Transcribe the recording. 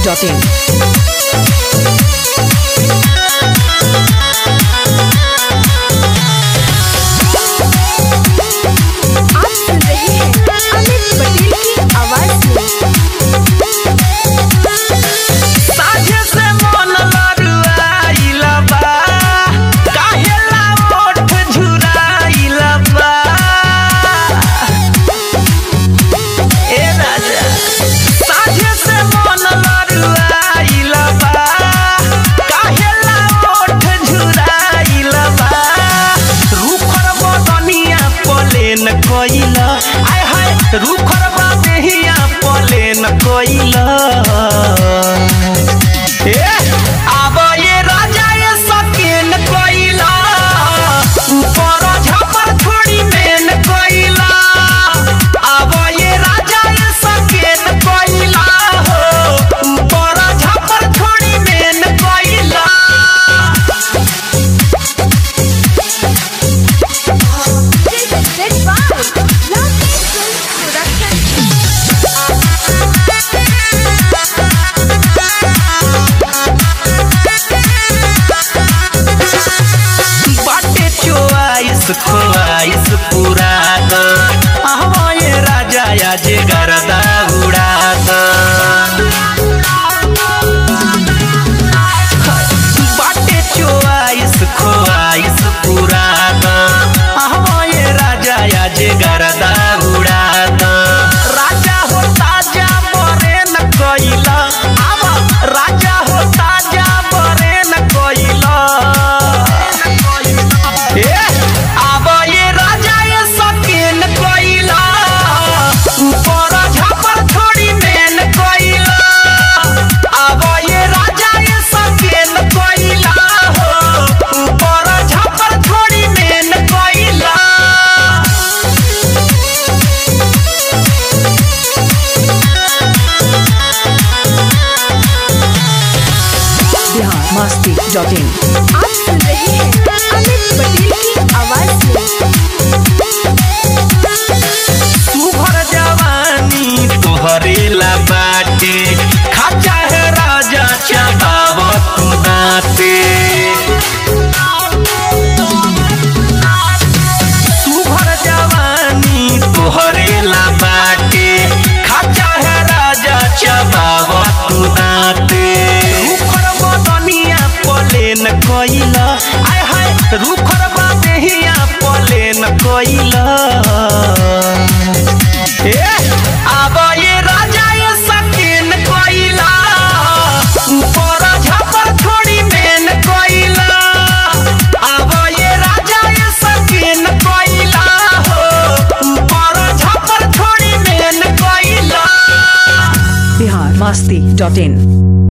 biharmasti.in। आप सुन रहे हैं अमित पटेल की आवाज में। साझे से मन लरुआइला बा, काहेला ओठ झुराइला बा। ए राजा साझे से मन लरुआइला बा, काहेला ओठ झुराइला बा। रूखर बदनिया पलेन कइला, आय हाय रूखर बदनिया पलेन कइला। अब ये राजा ये सकेन कोइला, ऊपर झापर थोड़ी मेन कोइला। अब ये राजा ये सकेन कोइला हो, ऊपर झापर थोड़ी मेन कोइला। बाटे चोआइस खोआइस पूरा द, ये राजा आज गरदा उड़ा द। बाटे चोआइस खोआइस पूरा द, ये राजा आज गरदा उड़ा द। राजा हो ताजा मरे न कइला, अब राजा हो ताजा मरे न कइला। अब ये राजा ये सकेन कोइला, ऊपर झापर थोड़ी मेन कोइला। अब ये राजा ये सकेन कोइला हो, ऊपर झापर थोड़ी मेन कोइला। biharmasti.in। आप सुन रहे हैं अमित पटेल की आवाज में। तुहर जवानी तोहरे ला बाटे, खाचा है राजा चबाव तू दाते। तुहर जवानी तोहरे ला बाटे, खाचा है राजा चबाव तू दाते। रूखर बदनिया पलेन कइला, आय हाय रूखर बदनिया पलेन कइला। अब ये राजा ये सकेन कोइला, ऊपर झापर थोड़ी मेन कोइला। अब ये राजा ये सकेन कोइला हो, ऊपर झापर थोड़ी मेन कोइला। biharmasti.in।